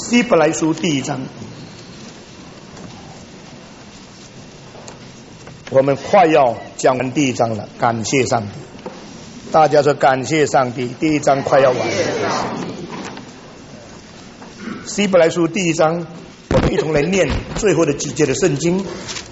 希伯来书第1章，我们快要讲完第1章了，感谢上帝！大家说感谢上帝，第1章快要完了。希伯来书第1章，我们一同来念最后的几节的圣经。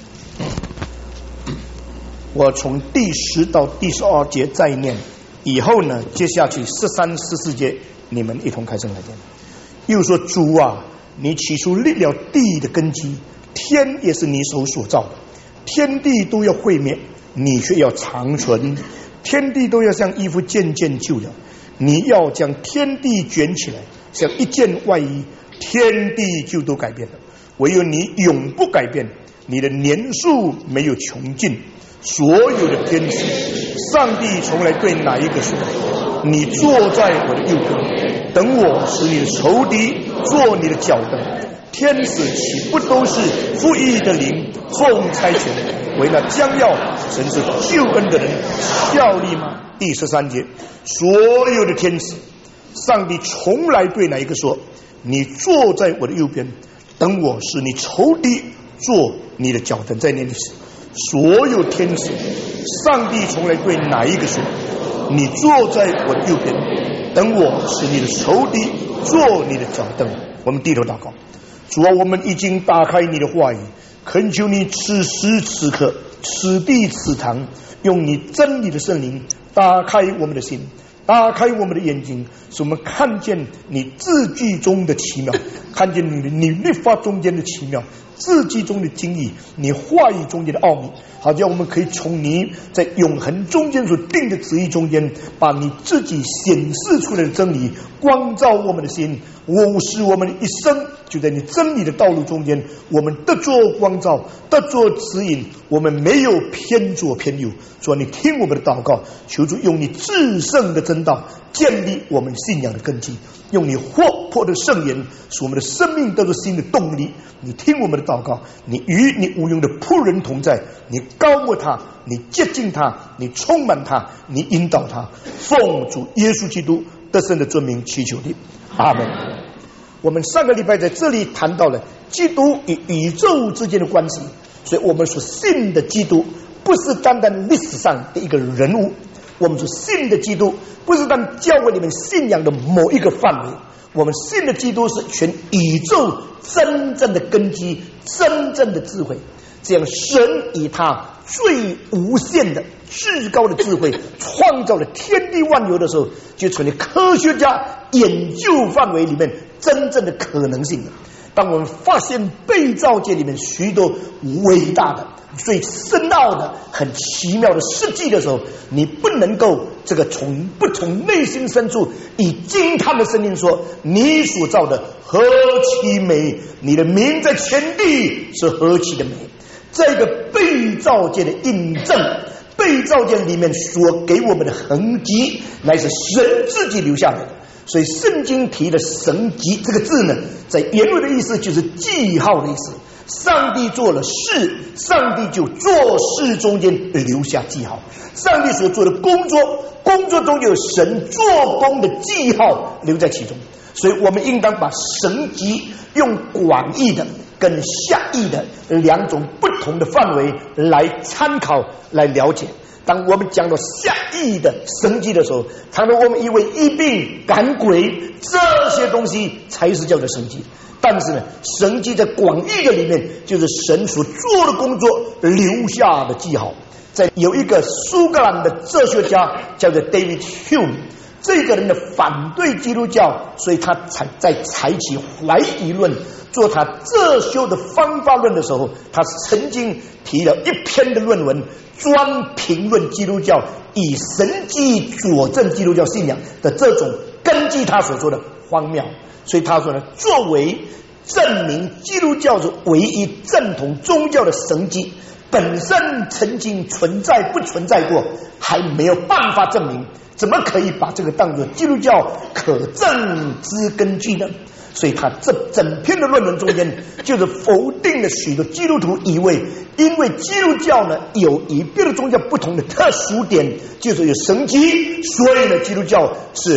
我从第10到第12节再念，以后呢，接下去13、14节，你们一同开声来念。又说：主啊，你起初立了地的根基，天也是你手所造的，天地都要毁灭，你却要长存；天地都要像衣服渐渐旧了，你要将天地卷起来，像一件外衣，天地就都改变了。唯有你永不改变，你的年数没有穷尽。所有的天使，上帝从来对哪一个说：你坐在我的右边，等我使你的仇敌做你的脚凳。天使岂不都是父义的灵奉差遣，为那将要神是救恩的人效力吗？第13节，所有的天使，上帝从来对哪一个说：你坐在我的右边，等我使你仇敌做你的脚凳。再念一次，所有天使，上帝从来对哪一个说：你坐在我的右边，等我使你的仇敌做你的脚凳。我们低头祷告。主啊，我们已经打开你的话语，恳求你此时此刻此地此堂，用你真理的圣灵打开我们的心，打开我们的眼睛，使我们看见你字句中的奇妙，看见你律法中间的奇妙，字句中的精义，你话语中间的奥秘，好叫我们可以从你在永恒中间所定的旨意中间，把你自己显示出来的真理光照我们的心，使我们一生就在你真理的道路中间，我们得做光照，得做指引，我们没有偏左偏右。主啊，你听我们的祷告，求主用你至圣的真道建立我们信仰的根基，用你活泼的圣言使我们的生命得到新的动力。你听我们的祷告，你与你无用的仆人同在，你高抹他，你接近他，你充满他，你引导他。奉主耶稣基督得胜的尊名祈求你，阿门。我们上个礼拜在这里谈到了基督与宇宙之间的关系，所以我们所信的基督不是单单历史上的一个人物，我们所信的基督不是单单教会里面信仰的某一个范围，我们信的基督是全宇宙真正的根基，真正的智慧。这样神以他最无限的至高的智慧创造了天地万有的时候，就成了科学家研究范围里面真正的可能性了。当我们发现被造界里面许多伟大的最深奥的很奇妙的事迹的时候，你不能够不从内心深处以惊叹的声音说：你所造的何其美，你的名在全地是何其的美。这个被造界的印证，被造界里面所给我们的痕迹，乃是神自己留下来的。所以圣经提的神迹这个字呢，在原文的意思就是记号的意思。上帝做了事，上帝就做事中间留下记号。上帝所做的工作，工作中有神做工的记号留在其中。所以我们应当把神迹用广义的跟狭义的两种不同的范围来参考来了解。当我们讲到狭义的神迹的时候，常常我们以为医病赶鬼这些东西才是叫做神迹，但是呢，神迹在广义的里面就是神所做的工作留下的记号。在有一个苏格兰的哲学家叫做 David Hume， 这个人的反对基督教，所以他在采取怀疑论做他哲学的方法论的时候，他曾经提了一篇的论文，专评论基督教，以神迹佐证基督教信仰的这种根据他所说的荒谬。所以他说呢，作为证明基督教是唯一正统宗教的神迹，本身曾经存在不存在过还没有办法证明，怎么可以把这个当作基督教可证之根据呢？所以他这整篇的论文中间就是否定了许多基督徒以为，因为基督教呢有与别的宗教不同的特殊点，就是有神迹，所以呢基督教是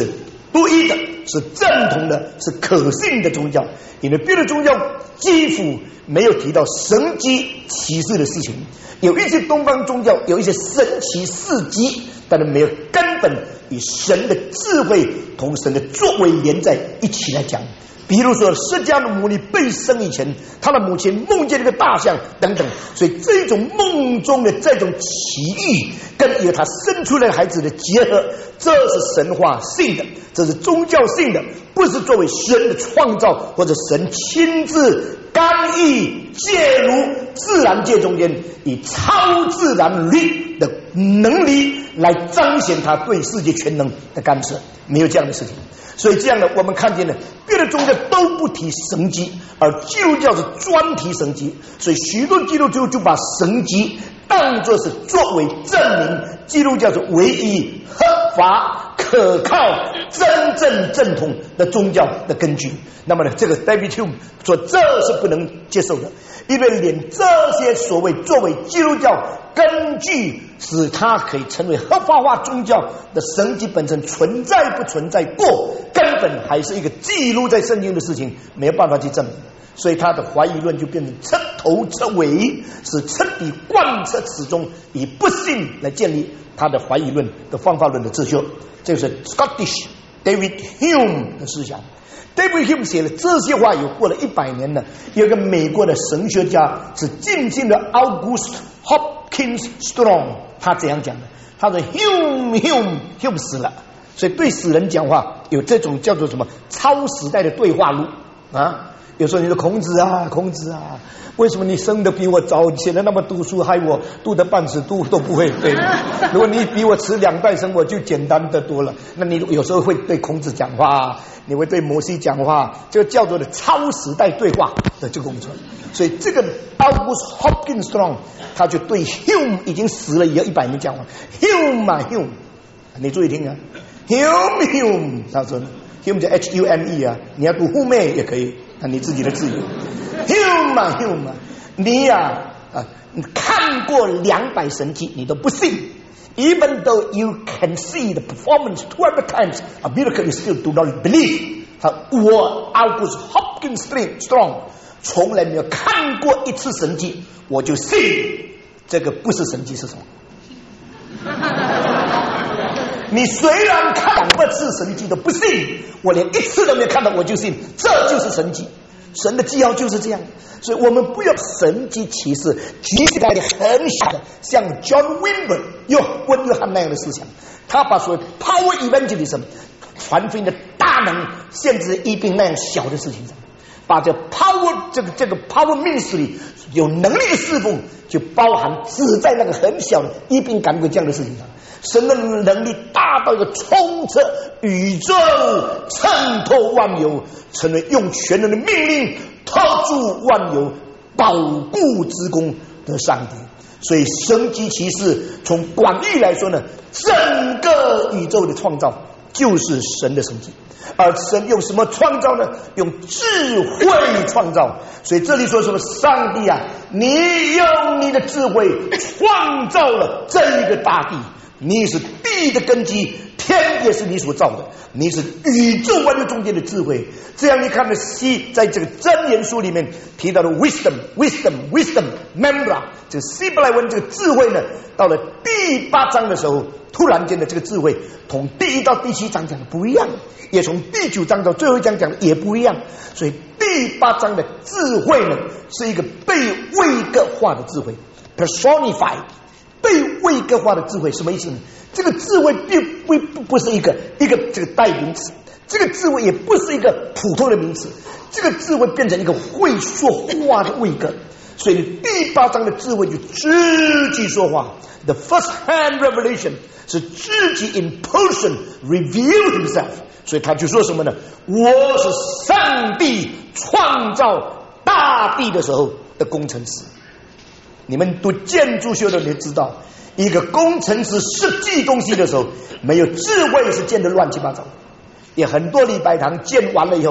独一的，是正统的，是可信的宗教。因为别的宗教几乎没有提到神迹奇事的事情，有一些东方宗教有一些神奇事迹，但是没有根本与神的智慧同神的作为连在一起来讲。比如说释迦牟尼被生以前，他的母亲梦见那个大象等等，所以这种梦中的这种奇遇跟由他生出来的孩子的结合，这是神话性的，这是宗教性的，不是作为神的创造或者神亲自干预介入自然界中间，以超自然力的能力来彰显他对世界全能的干涉，没有这样的事情。所以这样的我们看见了别的宗教都不提神迹，而基督教是专提神迹，所以许多基督徒就把神迹当作是作为证明基督教是唯一合法可靠真正正统的宗教的根据。那么呢，这个 David Hume 说这是不能接受的，因为连这些所谓作为基督教根据使它可以成为合法化宗教的神迹本身存在不存在过，根本还是一个记录在圣经的事情，没有办法去证明。所以他的怀疑论就变成彻头彻尾，是彻底贯彻始终，以不信来建立他的怀疑论的方法论的秩序。这个是 Scottish David Hume 的思想。David Hume 写了这些话有过了100年了，有一个美国的神学家是近亲的 August Hopkins Strong， 他这样讲的，他说 Hume 死了，所以对死人讲话有这种叫做什么超时代的对话录啊。有时候你说孔子啊，为什么你生的比我早，写的那么读书，害我读得半死都不会对。如果你比我迟2代生，我就简单的多了。那你有时候会对孔子讲话，你会对摩西讲话，这个叫做的超时代对话的这个工作。所以这个 August Hopkins Strong 他就对 Hume 已经死了也100年讲话 Hume， 你注意听啊 Hume 他说 Hume 叫 Hume 啊，你要读 Hume 也可以，你自己的自由。Hume， 你你看过200神迹你都不信， even though you can see the performance 200 times a miracle you still do not believe。 我 August Hopkins Strong 从来没有看过一次神迹我就信，这个不是神迹是什么？你虽然看200次神迹都不信，我连1次都没有看到我就信，这就是神迹。神的记号就是这样。所以我们不要神迹奇事举起来的很小的，像 John Wimber 温约翰那样的思想，他把所谓 power evangelism 传福音的大能限制医病那样小的事情上，把这 power 这个 power ministry 有能力的侍奉就包含只在那个很小的医病赶鬼这样的事情上。神的能力大到一个充斥宇宙，渗透万有，成为用全能的命令托住万有保护之功的上帝。所以神迹奇事从广义来说呢，整个宇宙的创造就是神的神迹。而神用什么创造呢？用智慧创造。所以这里说什么？上帝啊，你用你的智慧创造了这一个大地，你是地的根基，天也是你所造的，你是宇宙万有中间的智慧。这样你看的在这个箴言书里面提到的 wisdom membra 这个希伯来文这个智慧呢，到了第8章的时候，突然间的这个智慧同第1到第7章讲的不一样，也从第9章到最后一章讲的也不一样。所以第8章的智慧呢，是一个被位格化的智慧 personified，被位格化的智慧什么意思呢？这个智慧不是一个这个代名词，这个智慧也不是一个普通的名词，这个智慧变成一个会说话的位格。所以第8章的智慧就自己说话， The first hand revelation 是自己 in person reveal himself。 所以他就说什么呢？我是上帝创造大地的时候的工程师。你们读建筑学的人知道，一个工程师设计东西的时候，没有智慧是建得乱七八糟。也很多礼拜堂建完了以后，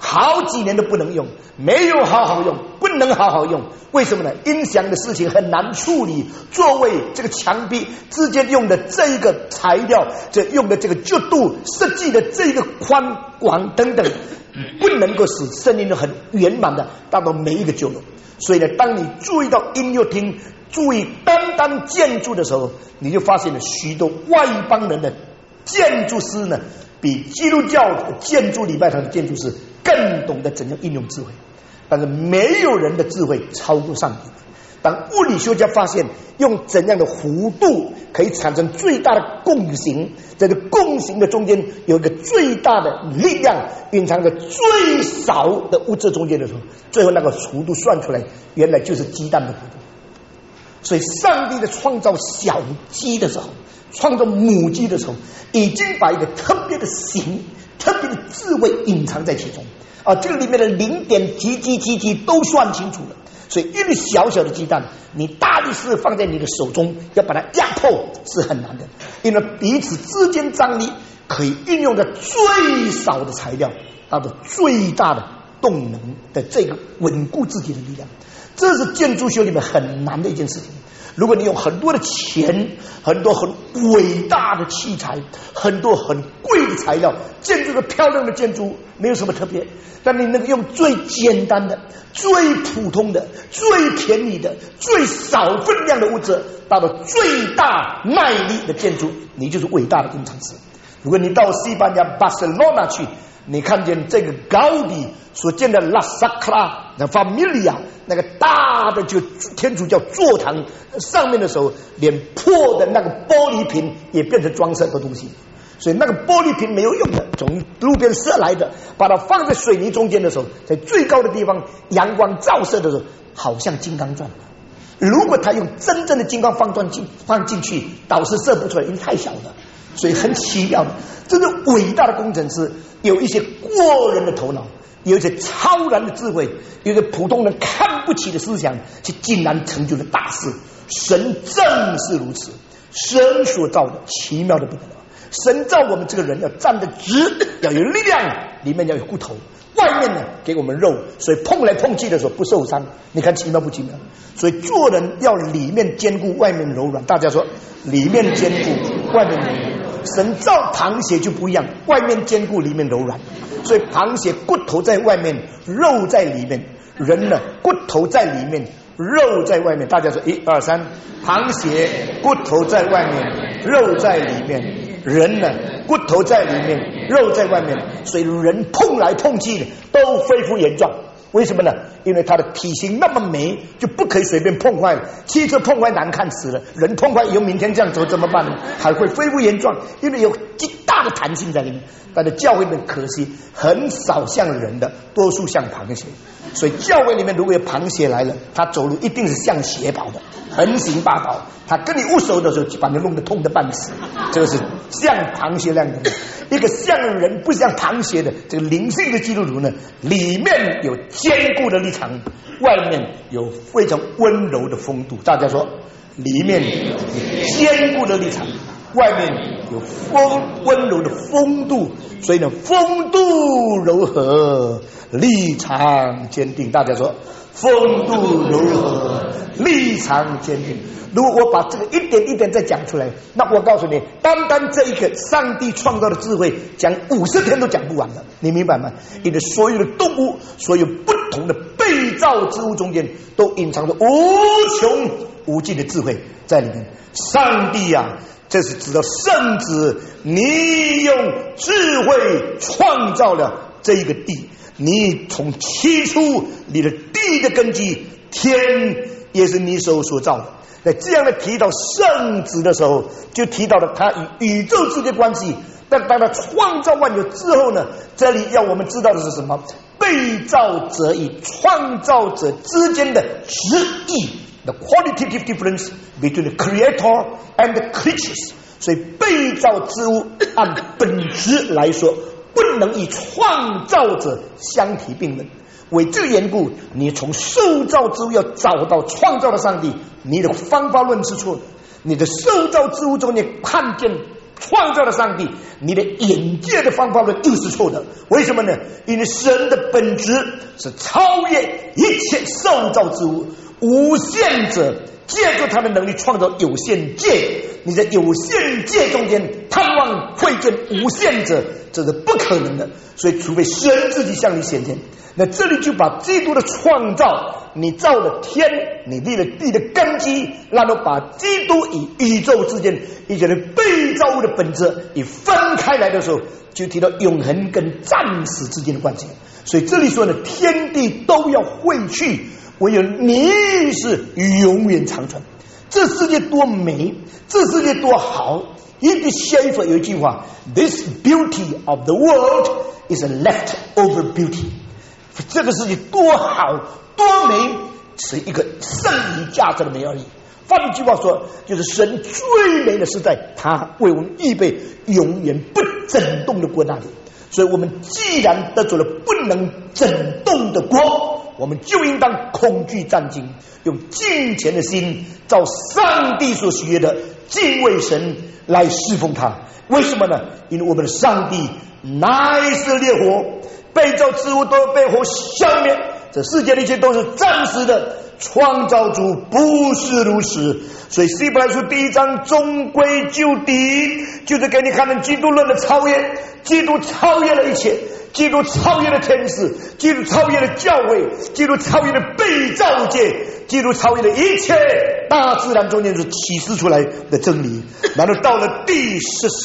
好几年都不能用，没有好好用，不能好好用。为什么呢？音响的事情很难处理，座位这个墙壁之间用的这一个材料，这用的这个角度设计的这个宽广等等，不能够使声音很圆满的达到每一个角落。所以呢，当你注意到音乐厅，注意单单建筑的时候，你就发现了许多外邦人的建筑师呢，比基督教建筑礼拜堂的建筑师更懂得怎样应用智慧。但是没有人的智慧超过上帝。当物理学家发现用怎样的弧度可以产生最大的共形，在这共形的中间有一个最大的力量蕴藏在最少的物质中间的时候，最后那个弧度算出来，原来就是鸡蛋的弧度。所以上帝在创造小鸡的时候，创造母鸡的时候，已经把一个特别的形、特别的智慧隐藏在其中啊，这个里面的零点几几几几都算清楚了。所以一粒小小的鸡蛋，你大力士放在你的手中，要把它压破是很难的，因为彼此之间张力可以运用的最少的材料，达到最大的动能的这个稳固自己的力量。这是建筑学里面很难的一件事情。如果你用很多的钱，很多很伟大的器材，很多很贵的材料，建筑个漂亮的建筑没有什么特别，但你能够用最简单的、最普通的、最便宜的、最少分量的物质达到最大卖力的建筑，你就是伟大的工程师。如果你到西班牙巴塞罗那去，你看见这个高迪所建的拉萨克拉的法米利亚那个大的就天主教座堂上面的时候，连破的那个玻璃瓶也变成装饰的东西。所以那个玻璃瓶没有用的，从路边射来的，把它放在水泥中间的时候，在最高的地方阳光照射的时候，好像金刚钻。如果他用真正的金刚放进去，导师射不出来，因为太小了。所以很奇妙的，这是伟大的工程师，有一些过人的头脑，有一些超然的智慧，有一些普通人看不起的思想，却竟然成就了大事。神正是如此，神所造的奇妙的不得了。神造我们这个人要站得直，要有力量，里面要有骨头，外面呢给我们肉，所以碰来碰去的时候不受伤。你看奇妙不奇妙？所以做人要里面坚固，外面柔软。大家说里面坚固，外面柔软。神造螃蟹就不一样，外面坚固，里面柔软。所以螃蟹骨头在外面，肉在里面；人呢，骨头在里面，肉在外面。大家说1、2、3，螃蟹骨头在外面，肉在里面；人呢，骨头在里面，肉在外面。所以人碰来碰去的都恢复原状。为什么呢？因为它的体型那么美，就不可以随便碰坏了。汽车碰坏难看死了，人碰坏以后明天这样走怎么办呢？还会恢复原状，因为有极大的弹性在里面。但是教会里面可惜很少像人的，多数像螃蟹。所以教会里面如果有螃蟹来了，他走路一定是像蟹跑的，横行霸道。他跟你握手的时候，就把你弄得痛得半死。这个是像螃蟹那样的。一个像人不像螃蟹的这个灵性的基督徒呢，里面有坚固的立场，外面有非常温柔的风度。大家说，里面有坚固的立场，外面有温柔的风度。所以呢，风度柔和，立场坚定。大家说，风度柔和，立场坚定。如果我把这个一点一点再讲出来，那我告诉你，单单这一个上帝创造的智慧，讲50天都讲不完了，你明白吗？因为所有的动物，所有不同的被造之物中间，都隐藏着无穷无尽的智慧在里面。上帝啊，这是指到圣子，你用智慧创造了这一个地，你从起初你的地的根基，天也是你手所造的。在这样的提到圣子的时候，就提到了他与宇宙之间的关系。但当他创造万有之后呢，这里要我们知道的是什么？被造者与创造者之间的质异 ，the qualitative difference between the creator and the creatures。所以被造之物按本质来说，不能与创造者相提并论。为这个缘故，你从受造之物要找到创造的上帝，你的方法论是错的。你的受造之物中间看见创造了上帝，你的眼界的方法论又是错的。为什么呢？因为神的本质是超越一切受造之物，无限者借助他的能力创造有限界，你在有限界中间盼望会见无限者，这是不可能的。所以除非神自己向你显现。那这里就把基督的创造，你造了天，你立了地的根基，然后把基督与宇宙之间一些被造物的本质一分开来的时候，就提到永恒跟暂时之间的关系。所以这里说呢，天地都要汇去，唯有你是永远长存。这世界多美，这世界多好。Edith Schaeffer 有一句话 ：“This beauty of the world is a leftover beauty。”这个世界多好多美，是一个剩余价值的美而已。换句话说，就是神最美的是在他为我们预备永远不震动的国那里。所以我们既然得着了不能震动的国，我们就应当恐惧战惊，用敬虔的心照上帝所喜悦的敬畏神来侍奉他。为什么呢？因为我们的上帝乃是烈火，被造之物都被火消灭，这世界的一切都是暂时的，创造主不是如此。所以希伯来书第1章中规就底，就是给你看到基督论的超越。基督超越了一切，基督超越了天使，基督超越了教会，基督超越了被造界，基督超越了一切大自然中间所启示出来的真理。然后到了第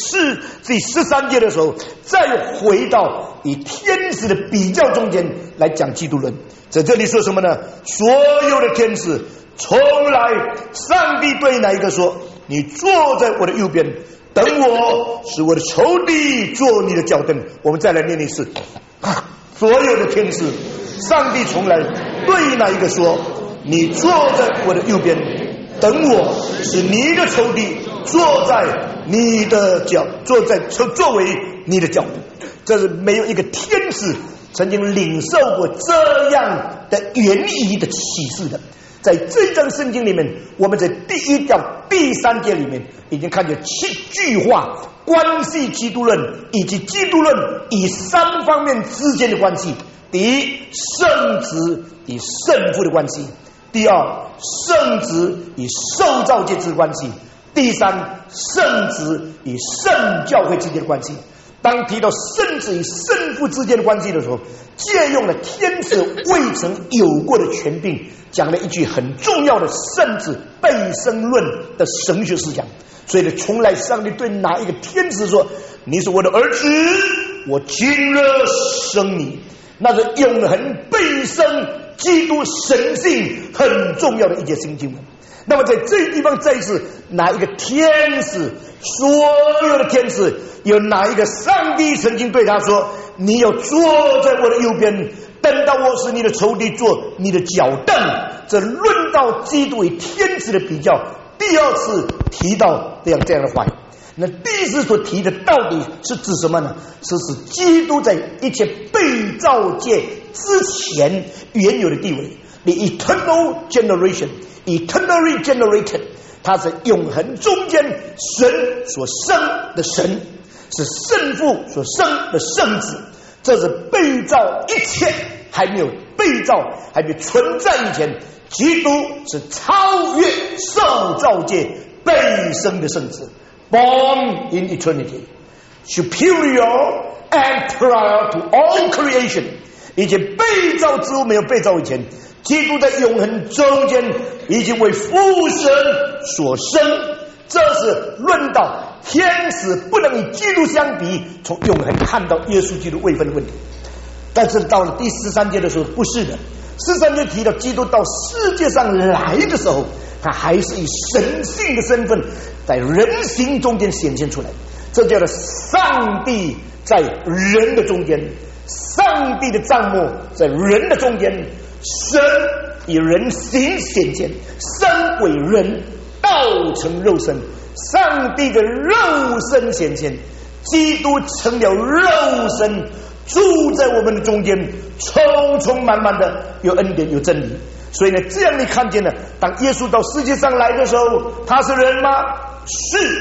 13节的时候，再回到以天使的比较中间来讲基督论。在这里说什么呢？所有的天使从来，上帝对哪一个说：“你坐在我的右边，等我使我的仇敌做你的脚凳。”我们再来念一次。所有的天使，上帝从来对哪一个说：“你坐在我的右边，等我使你的仇敌坐在你的脚，作为你的脚凳。”这是没有一个天使曾经领受过这样的原意的启示的。在这章圣经里面，我们在第1到第3节里面已经看见7句话关系基督论以及基督论以3方面之间的关系。第一，圣子与圣父的关系；第二，圣子与受造界之间的关系；第三，圣子与圣教会之间的关系。当提到圣子与圣父之间的关系的时候，借用了天子未曾有过的权柄，讲了一句很重要的圣子被生论的神学思想。所以呢，从来上帝对哪一个天子说：“你是我的儿子，我今日生你。”那是永恒被生基督神性很重要的一节经文。那么在这个地方，再一次，哪一个天使，所有的天使，有哪一个上帝曾经对他说：“你要坐在我的右边，等到我使你的仇敌做你的脚凳。”这论到基督与天使的比较，第二次提到这样的话语。那第一次所提的到底是指什么呢？是指基督在一切被造界之前原有的地位， The eternal generation, eternally generated， 他是永恒中间神所生的神，是圣父所生的圣子。这是被造一切还没有被造还没有存在以前，基督是超越受造界被生的圣子， born in eternity, superior and prior to all creation。 以及被造之物没有被造以前，基督在永恒中间已经为父神所生。这是论到天使不能与基督相比，从永恒看到耶稣基督位分的问题。但是到了第13节的时候，不是的。13节提到基督到世界上来的时候，他还是以神性的身份在人形中间显现出来。这叫做上帝在人的中间，上帝的帐幕在人的中间，神以人形显现，身为人，道成肉身，上帝的肉身显现，基督成了肉身，住在我们的中间，充充满满的有恩典有真理。所以呢，这样你看见了，当耶稣到世界上来的时候，他是人吗？是。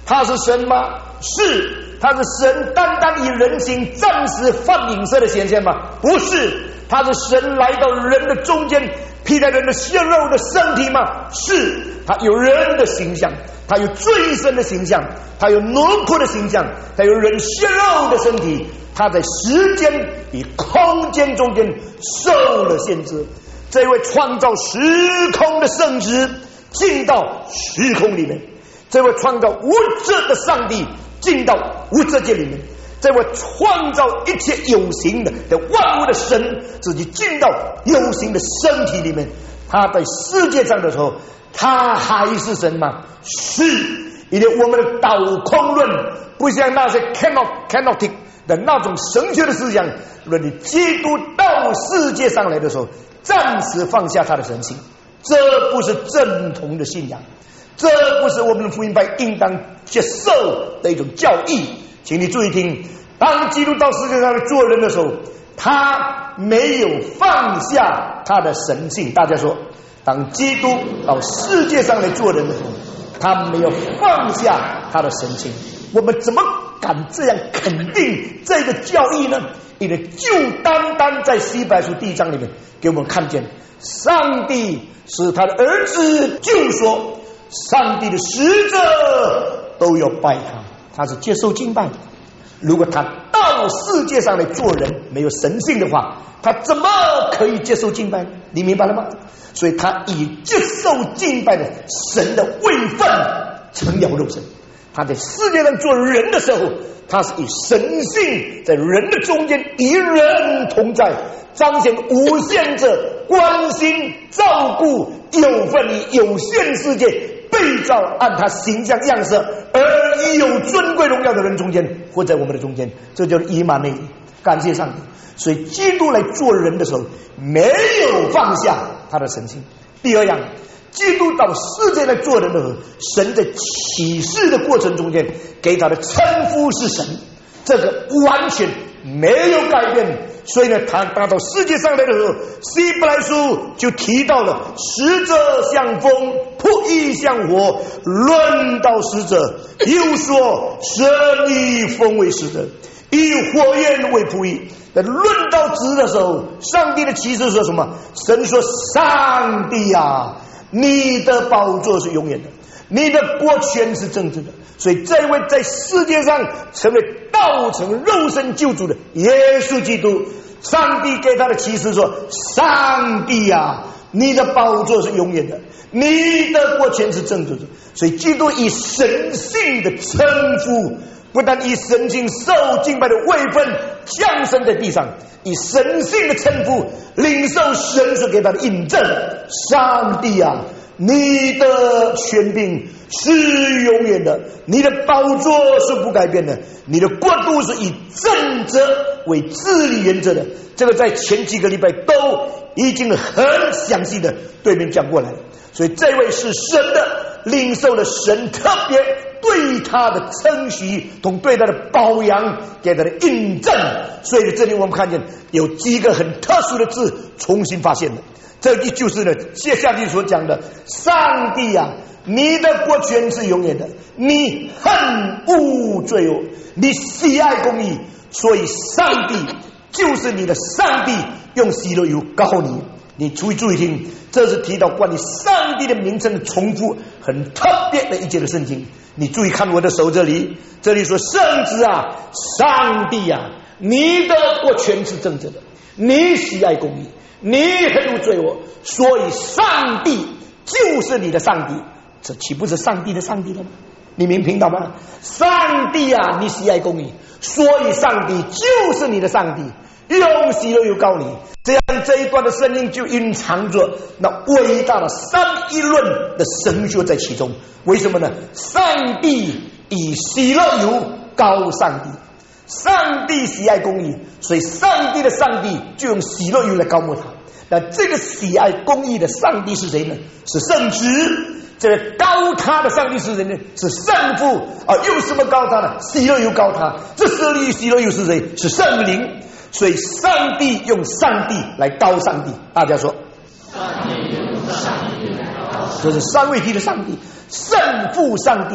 他是神吗？是，他是神单单以人形暂时放影射的显现吗？不是，他是神来到人的中间，披在人的血肉的身体吗？是，他有人的形象，他有罪身的形象，他有奴仆的形象，他有人血肉的身体，他在时间与空间中间受了限制。这位创造时空的圣子进到时空里面，这位创造无质的上帝进到无质界里面，这位创造一切有形的万物的神自己进到有形的身体里面。他在世界上的时候，他还是神吗？是。因为我们的倒空论不像那些 kenotic 的那种神学的思想论，你基督到世界上来的时候暂时放下他的神性，这不是正统的信仰，这不是我们的福音派应当接受的一种教义。请你注意听，当基督到世界上来做人的时候，他没有放下他的神性。大家说，当基督到世界上来做人的时候，他没有放下他的神性。我们怎么敢这样肯定这个教义呢？因为就单单在希伯来书第1章里面给我们看见，上帝是他的儿子，就说上帝的使者都要拜他，他是接受敬拜的。如果他到世界上来做人没有神性的话，他怎么可以接受敬拜？你明白了吗？所以他以接受敬拜的神的位分成了肉身。他在世界上做人的时候，他是以神性在人的中间与人同在，彰显无限者关心照顾有份于有限世界被造按他形象样式而已有尊贵荣耀的人中间活在我们的中间，这就是以马内利。感谢上帝。所以基督来做人的时候没有放下他的神性。第二样，基督到世界来做人的时候，神在启示的过程中间给他的称呼是神，这个完全没有改变。所以呢，他到世界上来的时候，希伯来书就提到了使者像风，仆役像火。论到使者，又说神以风为使者，以火焰为仆役。论到子的时候，上帝的启示说什么？神说：上帝啊，你的宝座是永远的，你的国权是正直的。所以这位在世界上成为道成肉身救主的耶稣基督，上帝给他的启示说：上帝啊，你的宝座是永远的，你的国权是正直的。所以基督以神性的称呼，不但以神性受敬拜的位分降生在地上，以神性的称呼领受神所给他的印证。上帝啊，你的权柄是永远的，你的宝座是不改变的，你的国度是以正则为治理原则的。这个在前几个礼拜都已经很详细的对面讲过来了。所以这位是神的，领受了神特别对他的称许同对他的褒扬，给他的印证。所以这里我们看见有几个很特殊的字重新发现了，这就是呢接下去所讲的：上帝啊，你的国权是永远的，你恨恶罪恶，你喜爱公义，所以上帝就是你的上帝，用喜乐油膏你。你注意听，这是提到关于上帝的名称的重复，很特别的一节的圣经。你注意看我的手这里说：圣子啊，上帝啊，你的国权是正直的，你喜爱公义，你恨恶罪恶，所以上帝就是你的上帝。这岂不是上帝的上帝了吗？你明白吗？上帝啊，你喜爱公义，所以上帝就是你的上帝，用喜乐油膏你。这样这一段的声音就蕴藏着那伟大的三一论的神学在其中。为什么呢？上帝以喜乐油膏上帝，上帝喜爱公义，所以上帝的上帝就用喜乐油来膏抹他。那这个喜爱公义的上帝是谁呢？是圣子。这个膏他的上帝是谁呢？是圣父啊。用什么膏他呢？喜乐油膏他。这喜乐油是谁？是圣灵。所以上帝用上帝来膏上帝。大家说， 上帝用上帝来膏上帝， 这是三位一体的上帝，圣父上帝。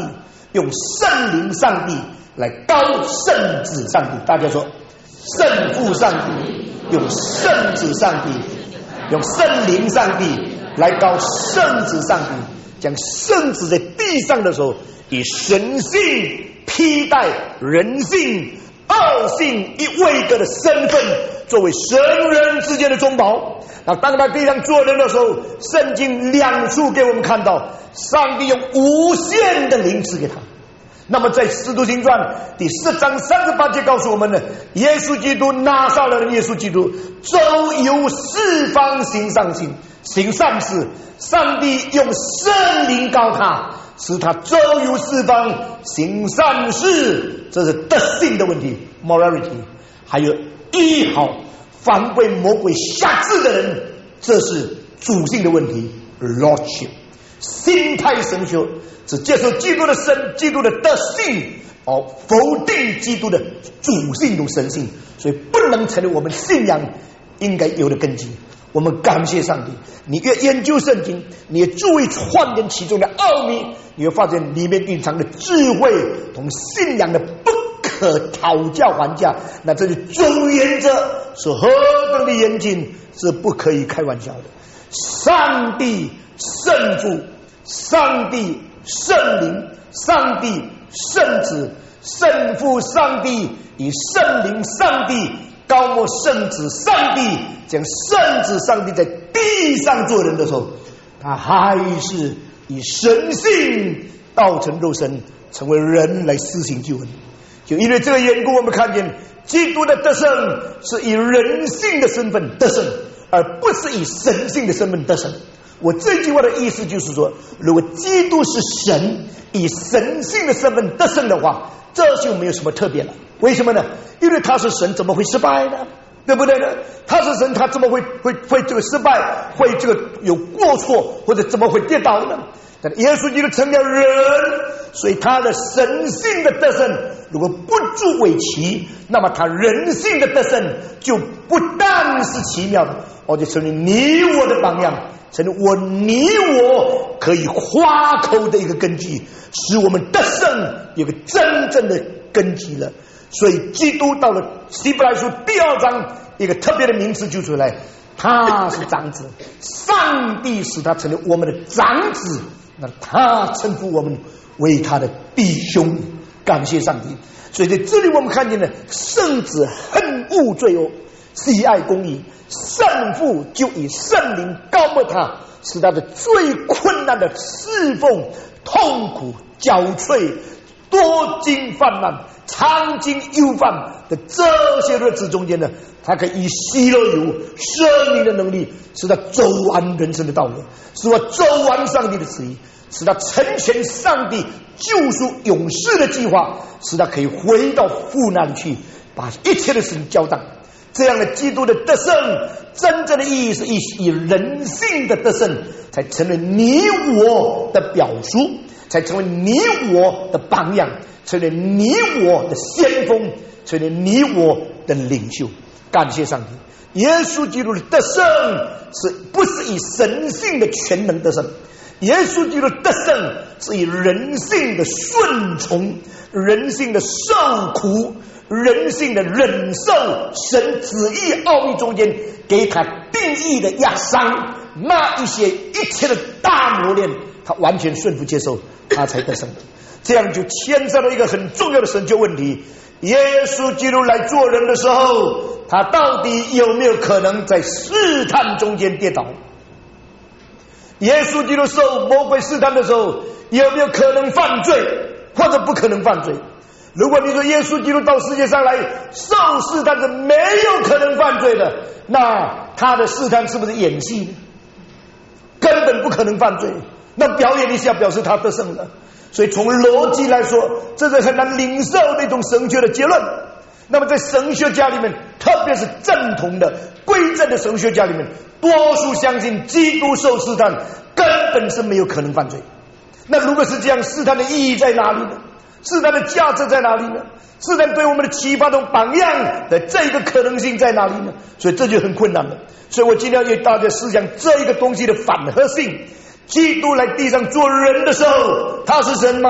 用圣灵上帝来高圣子上帝。大家说，圣父上帝用圣子上帝，用圣灵上帝来高圣子上帝，将圣子在地上的时候，以神性披戴人性二性一位格的身份，作为神人之间的中保。那当他地上做人的时候，圣经两处给我们看到，上帝用无限的灵赐给他。那么在使徒行传第4章38节告诉我们呢，耶稣基督，拿撒勒人耶稣基督周游四方行善行善事，上帝用圣灵膏他，使他周游四方行善事。这是德性的问题 morality。 还有医好防备魔鬼辖制的人，这是主性的问题 lordship。 心态神学只接受基督的基督的德性，否定基督的主性与神性，所以不能成为我们信仰应该有的根基。我们感谢上帝，你越研究圣经，你也注意还原其中的奥秘，你会发现里面蕴藏的智慧同信仰的不可讨价还价。那这里总原则是何等的严谨，是不可以开玩笑的。上帝圣父，上帝圣灵，上帝圣子，圣父上帝以圣灵上帝高莫圣子上帝，将圣子上帝在地上做人的时候，他还是以神性道成肉身，成为人来施行救恩。就因为这个缘故，我们看见基督的得胜是以人性的身份得胜，而不是以神性的身份得胜。我这句话的意思就是说，如果基督是神，以神性的身份得胜的话，这就没有什么特别了。为什么呢？因为他是神，怎么会失败呢？对不对呢？他是神，他怎么会这个失败，会这个有过错，或者怎么会跌倒呢？但耶稣基督成了人，所以他的神性的得胜如果不足为奇，那么他人性的得胜就不但是奇妙的，而且成为你我的榜样，成为你我可以夸口的一个根基，使我们得胜有个真正的根基了。所以基督到了希伯来书第2章，一个特别的名词就出来，他是长子，上帝使他成为我们的长子，那他称呼我们为他的弟兄，感谢上帝。所以在这里我们看见了，圣子恨恶罪恶，喜爱公义，圣父就以圣灵膏抹他，使他的最困难的侍奉、痛苦、憔悴、多经泛滥、长经忧烦的这些日子中间呢，他可以以喜乐油生命的能力，使他走完人生的道路，使我走完上帝的旨意，使他成全上帝救赎永世的计划，使他可以回到父那里去，把一切的事情交代。这样的基督的得胜，真正的意义是以人性的得胜，才成为你我的表述，才成为你我的榜样，成为你我的先锋，成为你我的领袖。感谢上帝，耶稣基督的得胜是不是以神性的全能得胜？耶稣基督的得胜是以人性的顺从、人性的受苦、人性的忍受神旨意奥秘中间给他定义的压伤，那一切的大磨练，他完全顺服接受，他才得胜。这样就牵涉到一个很重要的神救问题：耶稣基督来做人的时候，他到底有没有可能在试探中间跌倒？耶稣基督受魔鬼试探的时候，有没有可能犯罪，或者不可能犯罪？如果你说耶稣基督到世界上来受试探是没有可能犯罪的，那他的试探是不是演戏呢？根本不可能犯罪，那表演一下表示他得胜了。所以从逻辑来说，这是很难领受那种神学的结论。那么在神学家里面，特别是正统的归正的神学家里面，多数相信基督受试探根本是没有可能犯罪。那如果是这样，试探的意义在哪里呢？试探的价值在哪里呢？试探对我们的启发同榜样的这一个可能性在哪里呢？所以这就很困难了。所以我今天要给大家思想这一个东西的反合性。基督来地上做人的时候，他是神吗？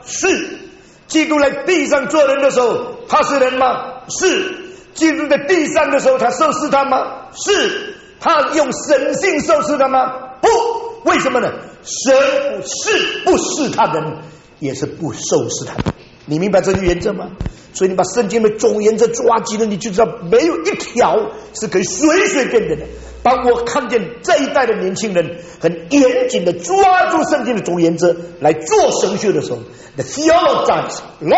是。基督来地上做人的时候，他是人吗？是。基督在地上的时候，他受试探吗？是。他用神性受试探吗？不。为什么呢？神不试探人，也是不受试探。你明白这个原则吗？所以你把圣经的总原则抓紧了，你就知道没有一条是可以随随便便的。当我看见这一代的年轻人很严谨的抓住圣经的总原则来做神学的时候， the theologize,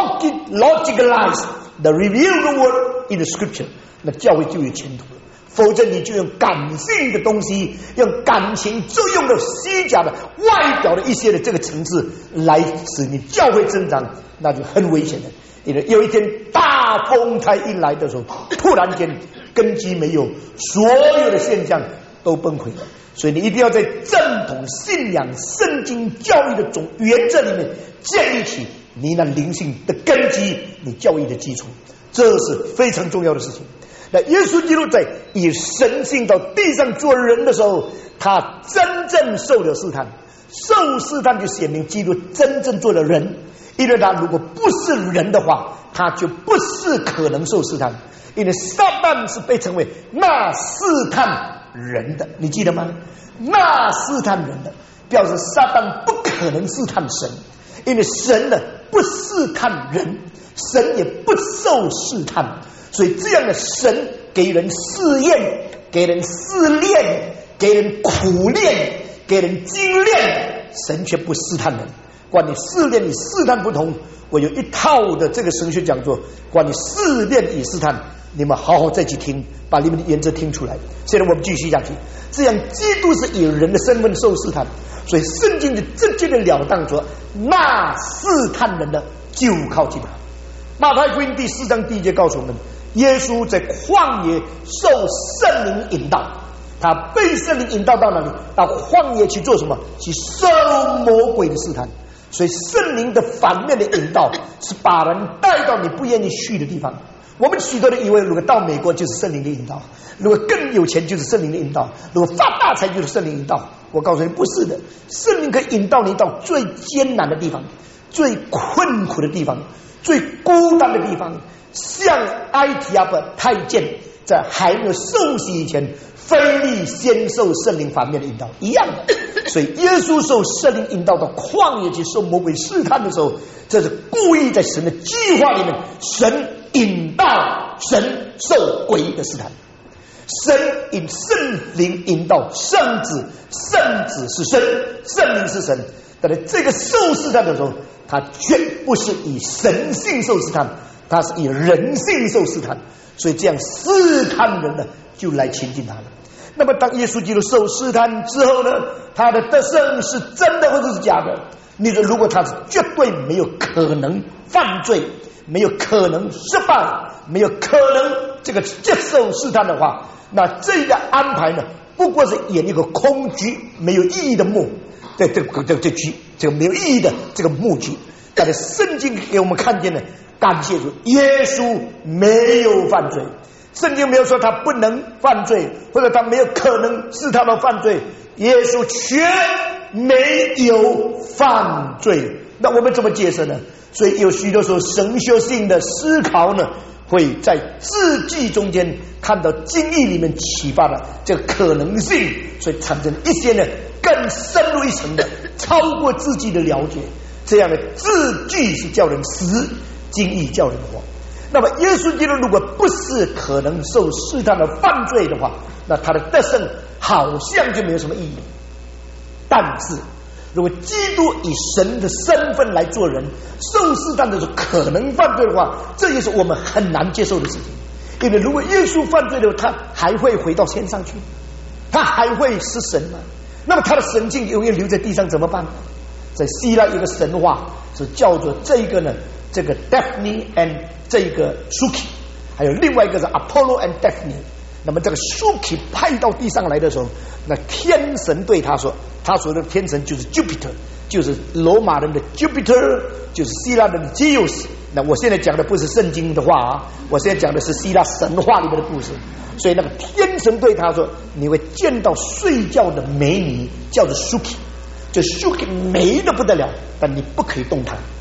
logicalize the revealed word in the scripture， 那教会就有前途了。否则你就用感性的东西，用感情作用的虚假的外表的一些的这个层次来使你教会增长，那就很危险的。有一天大风台一来的时候，突然间根基没有，所有的现象都崩溃了。所以你一定要在正统信仰圣经教育的总原则里面建立起你那灵性的根基，你教育的基础，这是非常重要的事情。那耶稣基督在以神性到地上做人的时候，他真正受了试探，受试探就显明基督真正做了人。因为他如果不是人的话，他就不是可能受试探。因为撒旦是被称为那试探人的，你记得吗？那试探人的表示撒旦不可能试探神，因为神呢不试探人，神也不受试探。所以这样的神给人试验，给人试炼，给人苦练，给人精炼，神却不试探人。关于试炼与试探不同，我有一套的这个神学讲座，关于试炼与试探，你们好好再去听，把你们的原则听出来。现在我们继续下去，这样基督是以人的身份受试探，所以圣经的直接的了当说，那试探人的就靠近他。马太福音第4章第1节告诉我们，耶稣在旷野受圣灵引导，他被圣灵引导到哪里？到旷野去做什么？去受魔鬼的试探。所以圣灵的反面的引导是把人带到你不愿意去的地方。我们许多人以为如果到美国就是圣灵的引导，如果更有钱就是圣灵的引导，如果发大财就是圣灵引导。我告诉你不是的，圣灵可以引导你到最艰难的地方，最困苦的地方，最孤单的地方。像埃提阿伯太监在还没有受洗以前，非利先受圣灵反面的引导一样的。所以耶稣受圣灵引导到旷野去受魔鬼试探的时候，这是故意在神的计划里面，神引导神受鬼的试探，神引圣灵引导圣子，圣子是神，圣灵是神。但是这个受试探的时候，他绝不是以神性受试探，他是以人性受试探。所以这样试探人的就来亲近他了。那么当耶稣基督受试探之后呢，他的得胜是真的或者是假的？你说如果他是绝对没有可能犯罪，没有可能失败，没有可能这个接受试探的话，那这个安排呢，不过是演一个空局，没有意义的幕，这个没有意义的这个幕局。但是圣经给我们看见了，感谢主，耶稣没有犯罪。圣经没有说他不能犯罪，或者他没有可能是他们犯罪，耶稣却没有犯罪。那我们怎么解释呢？所以有许多时候神学性的思考呢，会在字句中间看到经义里面启发的这个可能性，所以产生一些呢更深入一层的超过字句的了解。这样的字句是叫人死，经义叫人活。那么耶稣基督如果不是可能受试探的犯罪的话，那他的得胜好像就没有什么意义。但是如果基督以神的身份来做人，受试探的时候可能犯罪的话，这也是我们很难接受的事情。因为如果耶稣犯罪的话，他还会回到天上去，他还会是神吗？那么他的神性永远留在地上怎么办？在希腊有个神话是叫做这个呢，这个 Daphne and 这个 Suki， 还有另外一个是 Apollo and Daphne。那么这个 Suki 派到地上来的时候，那天神对他说，他说的天神就是 Jupiter， 就是罗马人的 Jupiter， 就是希腊人的 Zeus。那我现在讲的不是圣经的话啊，我现在讲的是希腊神话里面的故事。所以那个天神对他说，你会见到睡觉的美女，叫做 Suki， 这 Suki 美得不得了，但你不可以动她，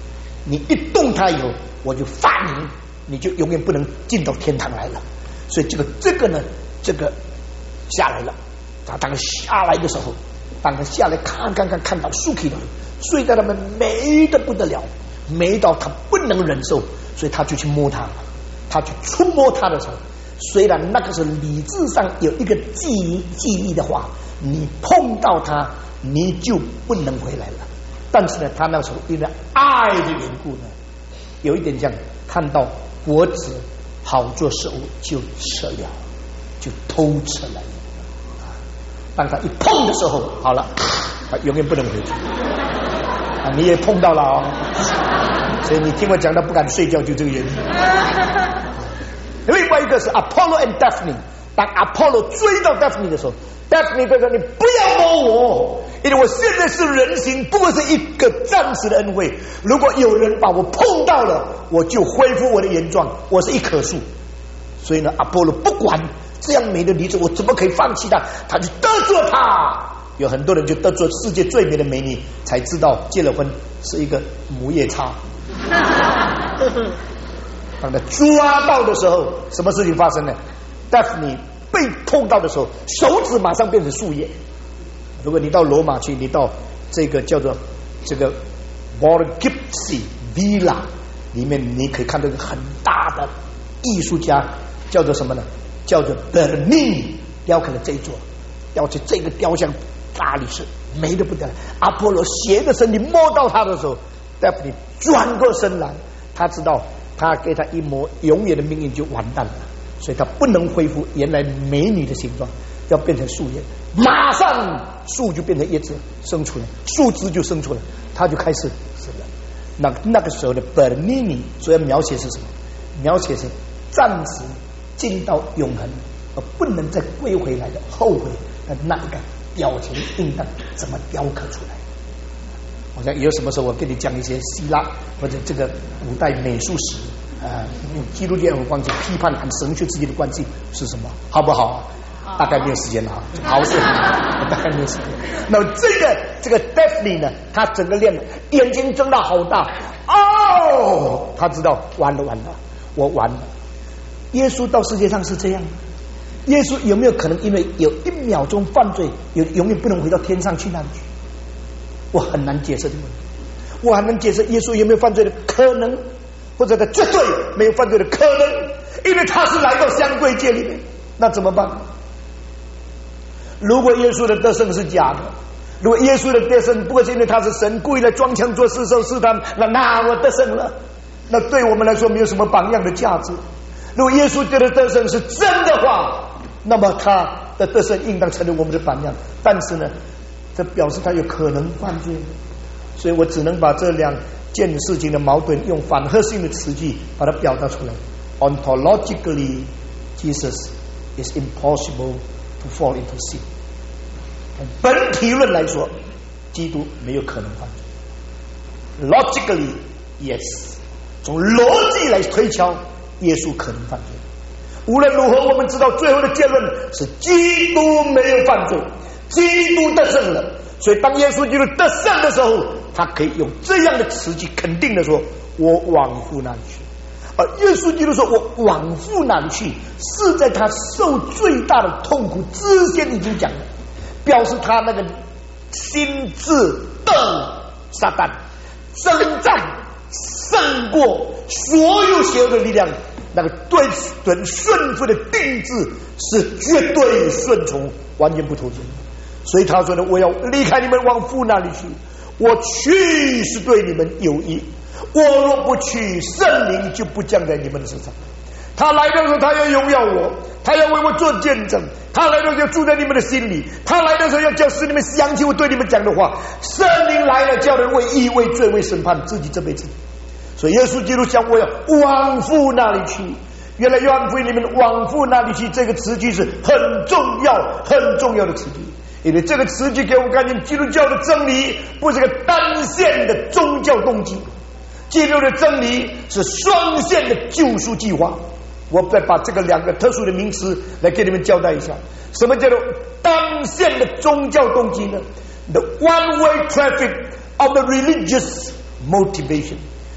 你一动他以后，我就罚你，你就永远不能进到天堂来了。所以这个呢，这个下来了。他当下来的时候，当他下来看到树皮的，睡在他们美得不得了，美到他不能忍受，所以他就去摸他，他去触摸他的时候，虽然那个是理智上有一个记忆的话，你碰到他你就不能回来了。但是呢，他那时候因为爱的缘故呢，有一点像看到果子好做食物就吃了，就偷吃了。当他一碰的时候，好了，他永远不能回去。你也碰到了所以你听我讲到不敢睡觉，就这个原因。另外一个是 Apollo and Daphne， 当 Apollo 追到 Daphne 的时候， Daphne 对说：“你不要摸我，因为我现在是人形，不过是一个暂时的恩惠。如果有人把我碰到了，我就恢复我的原状，我是一棵树。”所以呢， Apollo 不管这样美的女子，我怎么可以放弃她？他就得罪她。有很多人就得罪世界最美的美女，才知道结了婚是一个母夜叉。当他抓到的时候，什么事情发生呢？ Daphne 被碰到的时候，手指马上变成树叶。如果你到罗马去，你到这个叫做这个 Borghese Villa 里面，你可以看到一个很大的艺术家，叫做什么呢？叫做 Bernini 雕刻了这一座，雕刻这个雕像大理石美得不得了。阿波罗斜着身体摸到他的时候， Daphne 转过身来，他知道他给他一抹永远的命运就完蛋了，所以他不能恢复原来美女的形状，要变成树叶。马上树就变成叶子生出来，树枝就生出来，他就开始死了。那个时候的 Bernini 所要描写是什么？描写是暂时进到永恒而不能再归回来的后悔的那一个表情应当怎么雕刻出来。好像有什么时候我跟你讲一些希腊或者这个古代美术史用基督教眼光去批判和神学之间的关系是什么，好不好？大概没有时间了好是大概没有时间。那么这个 Daphne 呢，他整个脸眼睛睁到好大他知道完了我完了。耶稣到世界上是这样，耶稣有没有可能因为有一秒钟犯罪永远不能回到天上去那里去？我很难解释这个问题。我很难解释耶稣有没有犯罪的可能，或者他绝对没有犯罪的可能，因为他是来到相对界里面。那怎么办？如果耶稣的得胜是假的，如果耶稣的得胜不过是因为他是神故意来装腔作势受试探，那我得胜了，那对我们来说没有什么榜样的价值。如果耶稣的得胜是真的话，那么他的得胜应当成为我们的榜样。但是呢，这表示他有可能犯罪，所以我只能把这两件事情的矛盾用反合性的词句把它表达出来。 Ontologically, Jesus is impossible to fall into sin。 本体论来说，基督没有可能犯罪。 Logically, yes， 从逻辑来推敲，耶稣可能犯罪。无论如何，我们知道最后的结论是基督没有犯罪，基督得胜了。所以当耶稣基督得胜的时候，他可以用这样的词句肯定的说：“我往父那里去。”而耶稣基督说：“我往父那里去”，是在他受最大的痛苦之前已经讲了，表示他那个心智的撒旦征战胜过所有邪恶的力量，那个对准顺服的定制是绝对顺从，完全不妥协。所以他说呢：“我要离开你们，往父那里去。我去是对你们有益，我若不去，圣灵就不降在你们的身上。他来的时候，他要荣耀我，他要为我做见证，他来的时候要住在你们的心里，他来的时候要叫使你们想起我对你们讲的话。圣灵来了，叫人为义、为罪、为审判自己这辈子。所以耶稣基督讲：我要往父那里去。原来约翰福音里面往父那里去这个词句是很重要、很重要的词句。因为这个词句给我们看见基督教的真理不是个单线的宗教动机，基督的真理是双线的救赎计划。我再把这个两个特殊的名词来给你们交代一下。什么叫做单线的宗教动机呢？ The one-way traffic of the religious motivation，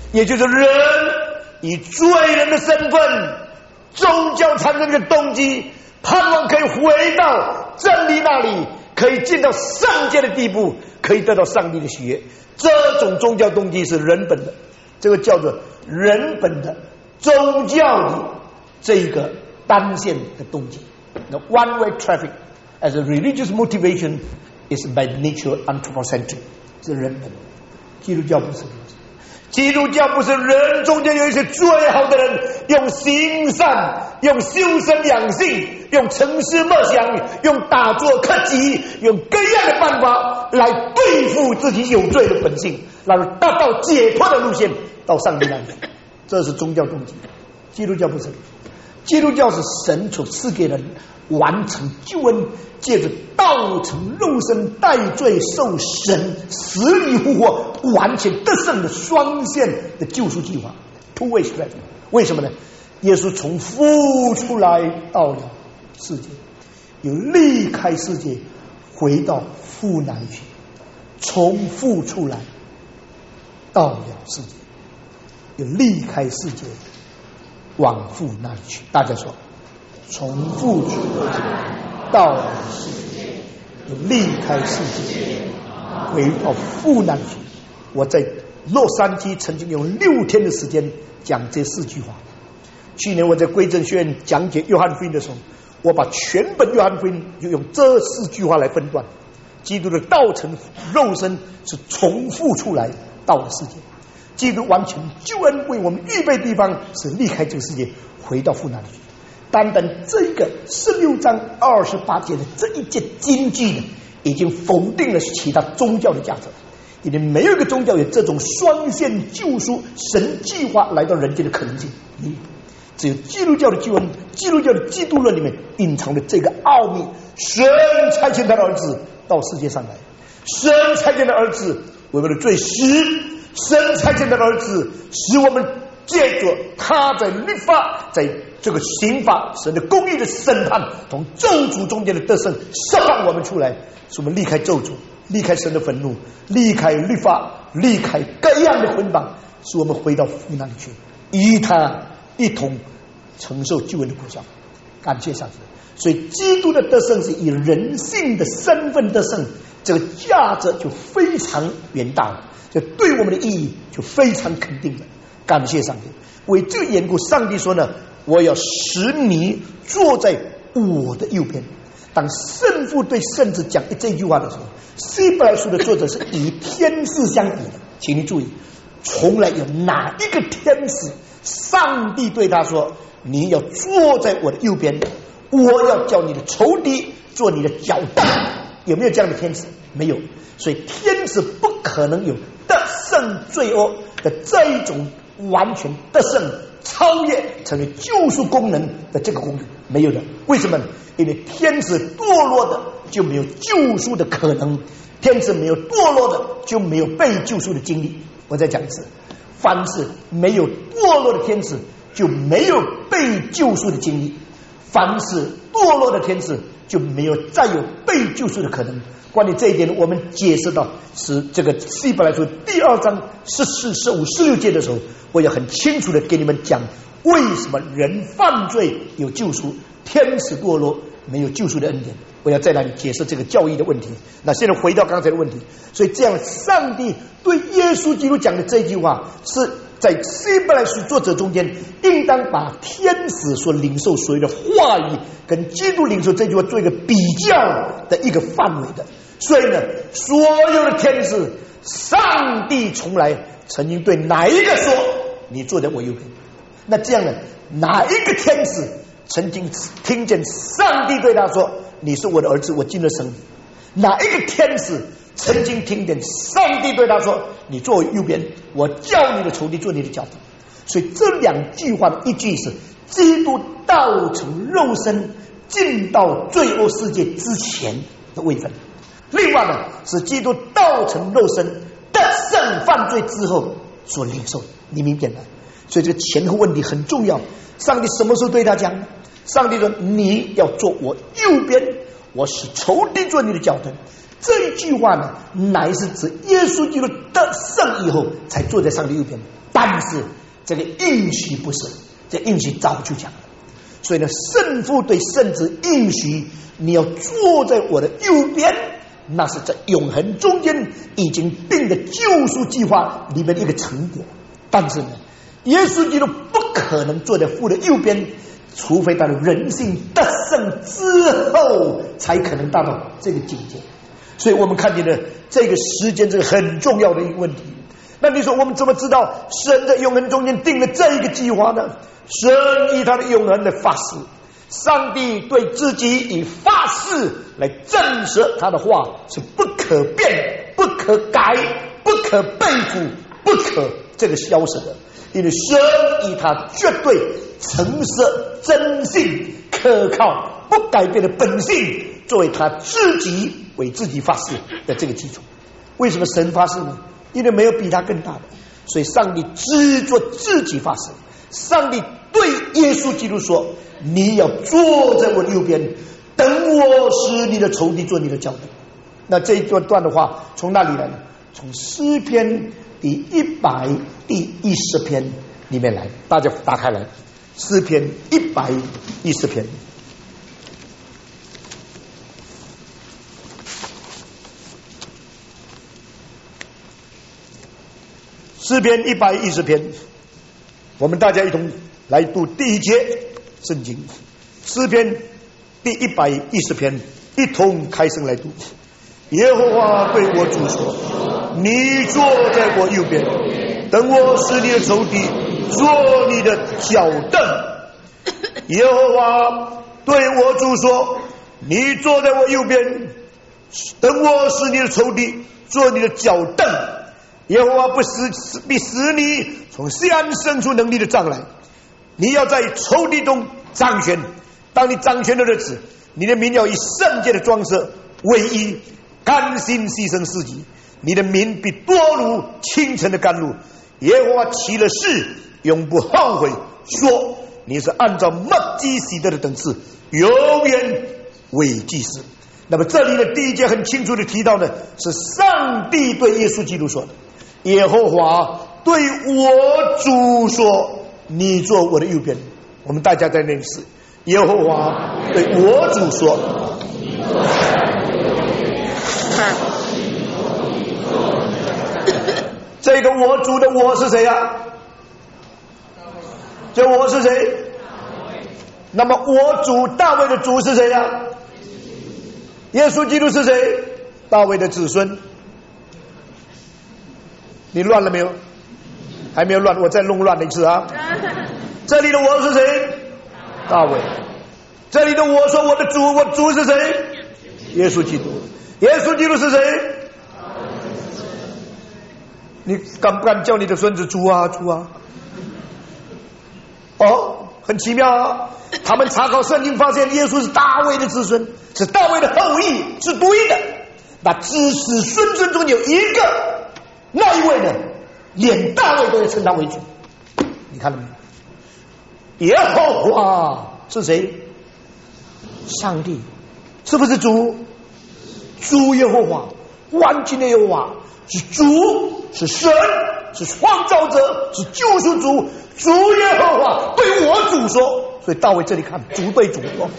也就是人以罪人的身份，宗教产生的动机，盼望可以回到真理那里，可以进到圣洁的地步，可以得到上帝的喜悦。这种宗教动机是人本的，这个叫做人本的宗教的这一个单线的动机。The one-way traffic as a religious motivation is by nature anthropocentric， 是人本。基督教不是，基督教不是人中间有一些最好的人，用行善，用修身养性，用沉思默想，用打坐克己，用各样的办法来对付自己有罪的本性，然后达到解脱的路线，到上帝那里。这是宗教动机。基督教不是，基督教是神所赐给人完成救恩，借着道成肉身代罪受神死里复活，完全得胜的双线的救赎计划 ，two-way strategy。为什么呢？耶稣从父出来到了世界，又离开世界回到父那里去，从父出来到了世界，又离开世界往父那里去。大家说，从父出来到了世界，又离开世界回到父那里去。我在洛杉矶曾经用6天的时间讲这4句话。去年我在归正学院讲解约翰福音的时候，我把全本约翰福音就用这4句话来分段。基督的道成肉身是从父出来到了世界，基督完成救恩为我们预备地方是离开这个世界回到父那里去。单单这个16章28节的这一节金句呢，已经否定了其他宗教的价值，因为没有一个宗教有这种双线救赎神计划来到人间的可能性。只有基督教的救恩，基督教的基督论里面隐藏的这个奥秘。神差遣他的儿子到世界上来，神差遣的儿子为我们的罪死，神差遣他的儿子使我们借着他在律法，在这个刑法神的公义的审判从咒诅中间的得胜，释放我们出来，使我们离开咒诅，离开神的愤怒，离开律法，离开各样的捆绑，使我们回到父那里去，与他一同承受救恩的果效。感谢上帝。所以基督的得胜是以人性的身份得胜，这个价值就非常远大了，就对我们的意义就非常肯定了。感谢上帝。为这个缘故，上帝说呢，我要使你坐在我的右边。当圣父对圣子讲这句话的时候，希伯来书的作者是以天使相比的。请你注意，从来有哪一个天使上帝对他说，你要坐在我的右边，我要叫你的仇敌做你的脚凳。有没有这样的天使？没有。所以天使不可能有得胜罪恶的这一种完全得胜超越成为救赎功能的这个功能，没有的。为什么？因为天使堕落的就没有救赎的可能，天使没有堕落的就没有被救赎的经历。我再讲一次，凡是没有堕落的天使就没有被救赎的经历，凡是堕落的天使就没有再有被救赎的可能。关于这一点，我们解释到是这个希伯来书第2章14、15、16节的时候，我也很清楚的给你们讲为什么人犯罪有救赎，天使堕落没有救赎的恩典。我要再来解释这个教义的问题。那现在回到刚才的问题，所以这样上帝对耶稣基督讲的这句话，是在希伯来书作者中间应当把天使所领受所有的话语跟基督领受这句话做一个比较的一个范围的。所以呢，所有的天使，上帝从来曾经对哪一个说你坐在我右边？那这样呢，哪一个天使曾经听见上帝对他说你是我的儿子，我今日生你？哪一个天使曾经听见上帝对他说你坐我右边，我叫你的仇敌做你的脚凳？所以这2句话的一句是基督道成肉身进到罪恶世界之前的位分，另外呢是基督道成肉身得胜犯罪之后所领受。你明白吗？所以这个前后问题很重要。上帝什么时候对他讲？上帝说你要坐我右边， 我使仇敌做你的脚凳。这一句话呢，乃是指耶稣基督得胜以后才坐在上帝右边。但是这个应许不是，这应许早就讲了。所以呢，圣父对圣子应许，你要坐在我的右边，那是在永恒中间已经定的救赎计划里面的一个成果。但是呢，耶稣基督不可能坐在父的右边，除非他的人性得胜之后，才可能达到这个境界。所以我们看见了这个时间，这个很重要的一个问题。那你说我们怎么知道神在永恒中间定了这一个计划呢？神以他的永恒的发誓，上帝对自己以发誓来证实他的话是不可变、不可改、不可背负、不可这个消失的。因为神以他绝对诚实、真信、可靠、不改变的本性作为他自己为自己发誓的这个基础。为什么神发誓呢？因为没有比他更大的，所以上帝只做自己发誓。上帝对耶稣基督说，你要坐在我的右边，等我使你的仇敌做你的脚凳。那这一段的话从哪里来呢？从诗篇第110篇里面来。大家打开来，诗篇110篇。诗篇110篇，我们大家一同来读第一节圣经。诗篇第110篇，一同开声来读。耶和华对我主说，你坐在我右边，等我使你的仇敌做你的脚凳。耶和华对我主说，你坐在我右边，等我使你的仇敌做你的脚凳。耶和华必使你从西安生出能力的杖来，你要在仇敌中掌权。当你掌权的日子，你的民要以圣洁的装饰为衣，甘心牺牲自己。你的民必多如清晨的甘露。耶和华起了誓，永不后悔，说你是按照麦基洗德的等次，永远为祭司。那么这里的第一节很清楚的提到呢，是上帝对耶稣基督说的。耶和华对我主说，你坐我的右边。我们大家在那时，耶和华对我主说，这个我主的我是谁啊？这我是谁？那么我主大卫的主是谁啊？耶稣基督是谁？大卫的子孙。你乱了没有？还没有乱，我再弄乱了一次啊！这里的我是谁？大卫。这里的我说我的主，我主是谁？耶稣基督。耶稣基督是谁？你敢不敢叫你的孙子主啊主啊？哦，很奇妙啊！他们查考圣经发现，耶稣是大卫的子孙，是大卫的后裔，是独一的。那子子孙孙中有一个。那一位呢，连大卫都要称他为主。你看到没有？耶和华是谁？上帝。是不是主？主耶和华，万军的耶和华是主，是神，是创造者，是救赎主。主耶和华对我主说，所以大卫这里看主对主说，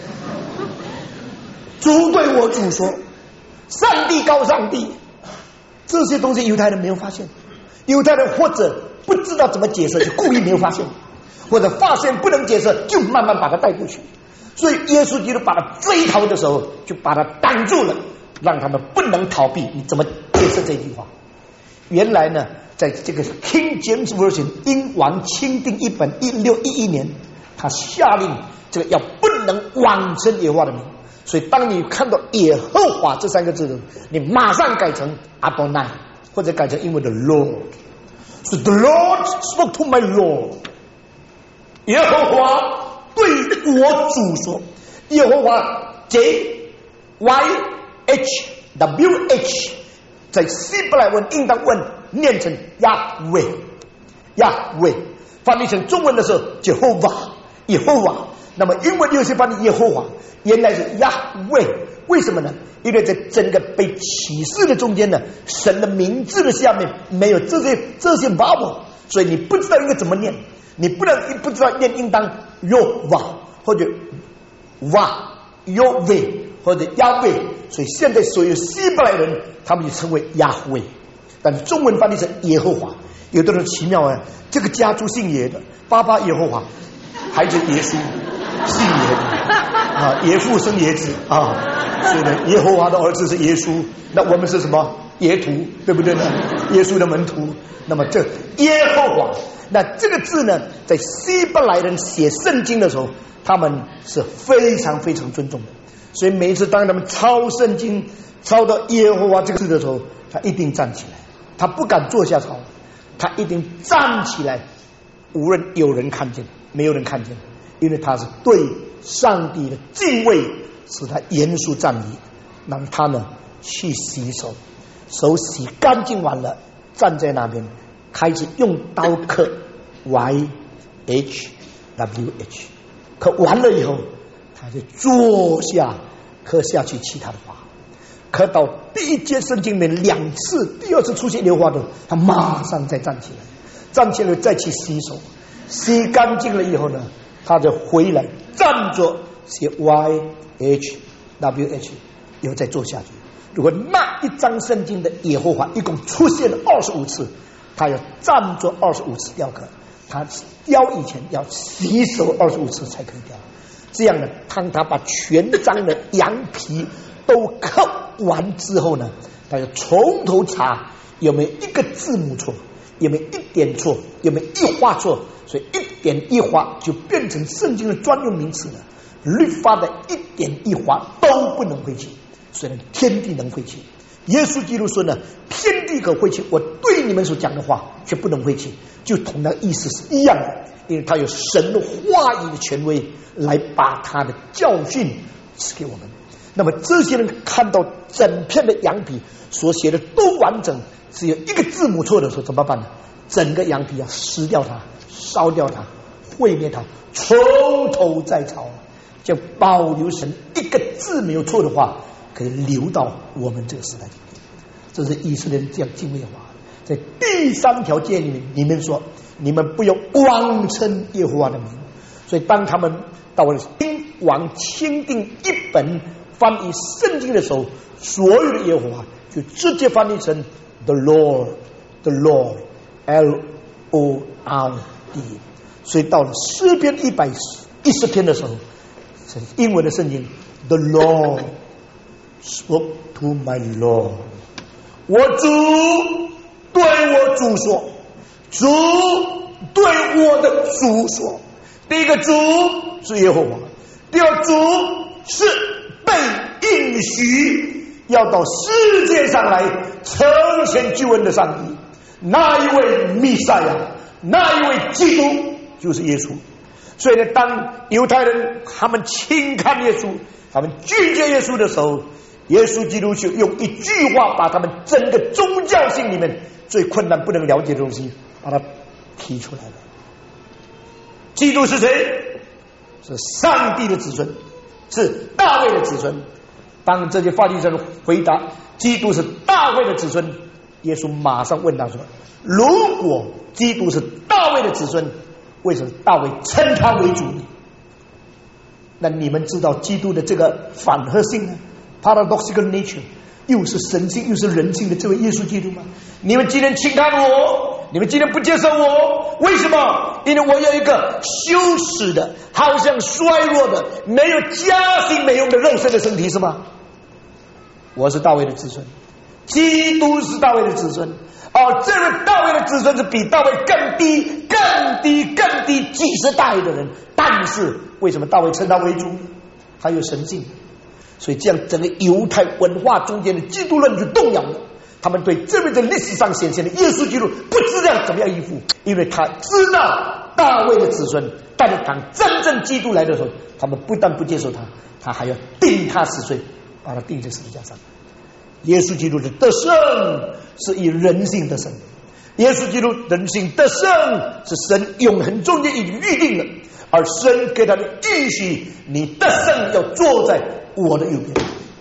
主对我主说，上帝高上帝。这些东西犹太人没有发现，犹太人或者不知道怎么解释，就故意没有发现，或者发现不能解释，就慢慢把它带过去。所以耶稣基督把他追逃的时候，就把他挡住了，让他们不能逃避。你怎么解释这句话？原来呢，在这个 King James Version 英王钦定一本1611年，他下令这个要不能妄称耶和华的名。所以当你看到耶和华这3个字的，你马上改成 Adonai， 或者改成英文的 Lord。 So the Lord spoke to my Lord。 耶和华对我主说，耶和华 JYHWH 在希伯来文应当问念成亚伟，亚伟翻译成中文的时候 Jehovah， 耶和华。那么英文有些翻译耶和华，原来是 Yahweh 为什么呢？因为在整个被启示的中间呢，神的名字的下面没有这些 vowel， 所以你不知道应该怎么念，你不知道念应当 Yova 或者 Yove 或者 Yahweh， 所以现在所有希伯来人他们就称为亚惠，但是中文翻译成耶和华。有的人奇妙啊，这个家族姓耶的，爸爸耶和华，孩子耶稣姓耶的啊，耶父生耶子啊，所以呢，耶和华的儿子是耶稣，那我们是什么？耶徒，对不对呢？耶稣的门徒。那么这耶和华，那这个字呢，在希伯来人写圣经的时候，他们是非常非常尊重的。所以每一次当他们抄圣经抄到耶和华这个字的时候，他一定站起来，他不敢坐下抄，他一定站起来，无论有人看见没有人看见，因为他是对上帝的敬畏使他严肃站立。让他呢去洗手，手洗干净完了，站在那边开始用刀刻 YHWH， 刻完了以后他就坐下刻下去其他的话，刻到第一节圣经里面2次，第2次出现流花的，他马上再站起来，站起来再去洗手，洗干净了以后呢，他就回来站着写 YHWH， 又再坐下去。如果那一章圣经的耶和华一共出现了25次，他要站着25次雕刻，他雕以前要洗手25次才可以雕。这样呢，当他把全章的羊皮都刻完之后呢，他就从头查有没有一个字母错，有没有一点错，有没有一画错，所以一点一画就变成圣经的专用名词了。律法的一点一画都不能废弃，虽然天地能废弃。耶稣基督说呢，天地可废弃，我对你们所讲的话却不能废弃，就同那意思是一样的，因为他有神的话语的权威来把他的教训赐给我们。那么这些人看到整片的羊皮所写的都完整，只有一个字母错的时候怎么办呢？整个羊皮要撕掉它，烧掉它，毁灭它，从头再抄，就保留神一个字没有错的话可以留到我们这个时代。这是以色列人这样敬畏的话。在第3条诫里面说，你们不要妄称耶和华的名。所以当他们到了新王钦定一本翻译圣经的时候，所有的耶和华就直接翻译成 The Lord The Lord L-O-R-D。 所以到了诗篇110篇的时候，英文的圣经 The Lord spoke to my Lord， 我主对我主说，主对我的主说。第一个主是耶和华，第二主是被应许要到世界上来呈现救恩的上帝，那一位弥赛亚，那一位基督就是耶稣。所以呢，当犹太人他们轻看耶稣，他们拒绝耶稣的时候，耶稣基督就用一句话把他们整个宗教性里面最困难不能了解的东西把它提出来了。基督是谁？是上帝的子孙，是大卫的子孙。当这些法利赛人回答基督是大卫的子孙，耶稣马上问他说，如果基督是大卫的子孙，为什么大卫称他为主呢？那你们知道基督的这个反合性呢？ paradoxical nature， 又是神性又是人性的这位耶稣基督吗？你们今天轻看我，你们今天不接受我，为什么？因为我有一个羞耻的，好像衰弱的，没有家庭没用的肉身的身体，是吗？我是大卫的子孙，基督是大卫的子孙，这位大卫的子孙是比大卫更低几十代的人，但是为什么大卫称他为主？他有神性，所以这样整个犹太文化中间的基督论就动摇了。他们对这位在历史上显现的耶稣基督不知道怎么样依附，因为他知道大卫的子孙，但是当真正基督来的时候，他们不但不接受他，他还要钉他死罪，把他钉在十字架上。耶稣基督的得胜是以人性得胜，耶稣基督人性得胜是神永恒中间已经预定了，而神给他的应许，你得胜要坐在我的右边，等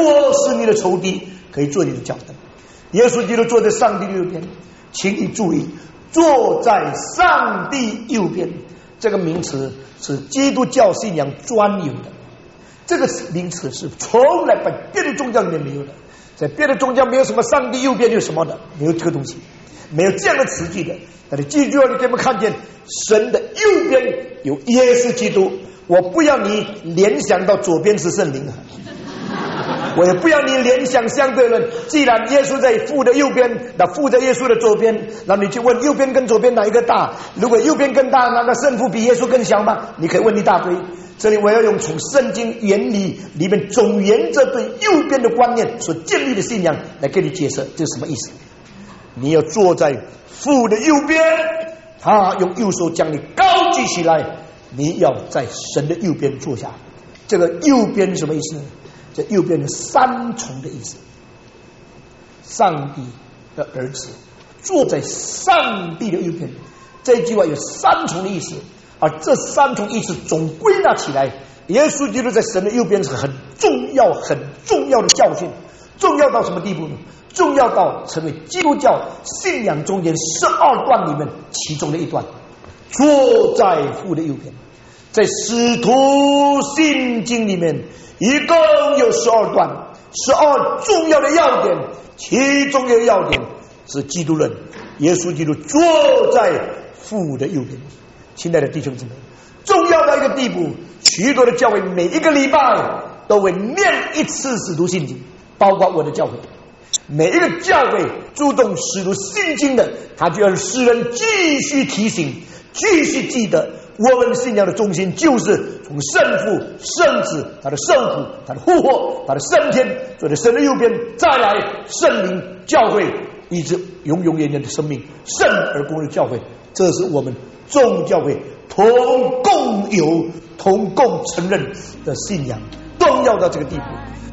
我是你的仇敌，可以做你的脚凳。耶稣基督坐在上帝的右边，请你注意，坐在上帝右边这个名词是基督教信仰专有的，这个名词是从来在别的宗教里面没有的，在别的宗教没有什么上帝右边有什么的，没有这个东西，没有这样的词句的。但是记住了，你可以看见神的右边有耶稣基督，我不要你联想到左边是圣灵，我也不要你联想相对论。既然耶稣在父的右边，那父在耶稣的左边，那你去问右边跟左边哪一个大？如果右边更大，那个圣父比耶稣更小吗？你可以问一大堆。这里我要用从圣经原理里面总原则对右边的观念所建立的信仰来给你解释这是什么意思。你要坐在父的右边，他用右手将你高举起来，你要在神的右边坐下。这个右边是什么意思呢？这右边有三重的意思。上帝的儿子坐在上帝的右边，这句话有三重的意思，而这三重意思总归纳起来，耶稣基督在神的右边是很重要很重要的教训。重要到什么地步呢？重要到成为基督教信仰中间12段里面其中的一段，坐在父的右边。在使徒信经里面一共有12段，12重要的要点，其中的要点是基督论，耶稣基督坐在父的右边。亲爱的弟兄姊妹，重要到一个地步，许多的教会每一个礼拜都会念一次使徒信经，包括我的教会。每一个教会注重使徒信经的，他就要使人继续提醒，继续记得我们信仰的中心就是从圣父、圣子、他的圣父、他的复活、他的升天，坐在神的右边，再来圣灵教会，以致永永远远的生命，圣而公的教会。这是我们众教会同共有、同共承认的信仰，重要到这个地步。